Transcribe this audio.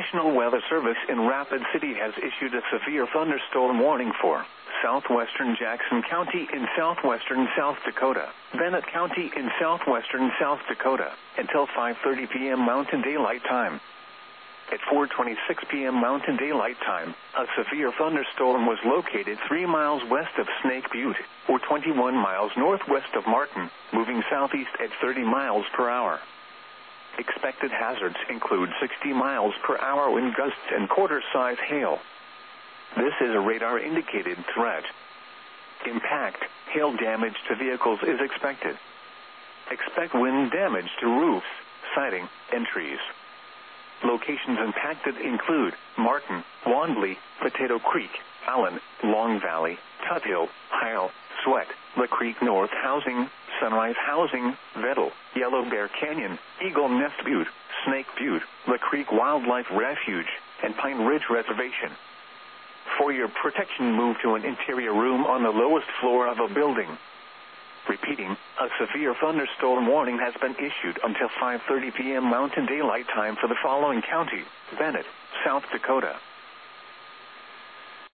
National Weather Service in Rapid City has issued a severe thunderstorm warning for southwestern Jackson County in southwestern South Dakota, Bennett County in southwestern South Dakota, until 5:30 p.m. Mountain Daylight Time. At 4:26 p.m. Mountain Daylight Time, a severe thunderstorm was located 3 miles west of Snake Butte, or 21 miles northwest of Martin, moving southeast at 30 miles per hour. Expected hazards include 60 miles per hour wind gusts and quarter-size hail. This is a radar-indicated threat. Impact, hail damage to vehicles is expected. Expect wind damage to roofs, siding, and trees. Locations impacted include Martin, Wandley, Potato Creek, Allen, Long Valley, Tuthill, Heil, Sweat, La Creek North Housing, Sunrise Housing, Vettel, Yellow Bear Canyon, Eagle Nest Butte, Snake Butte, La Creek Wildlife Refuge, and Pine Ridge Reservation. For your protection, move to an interior room on the lowest floor of a building. Repeating, a severe thunderstorm warning has been issued until 5:30 p.m. Mountain Daylight Time for the following counties: Bennett, South Dakota,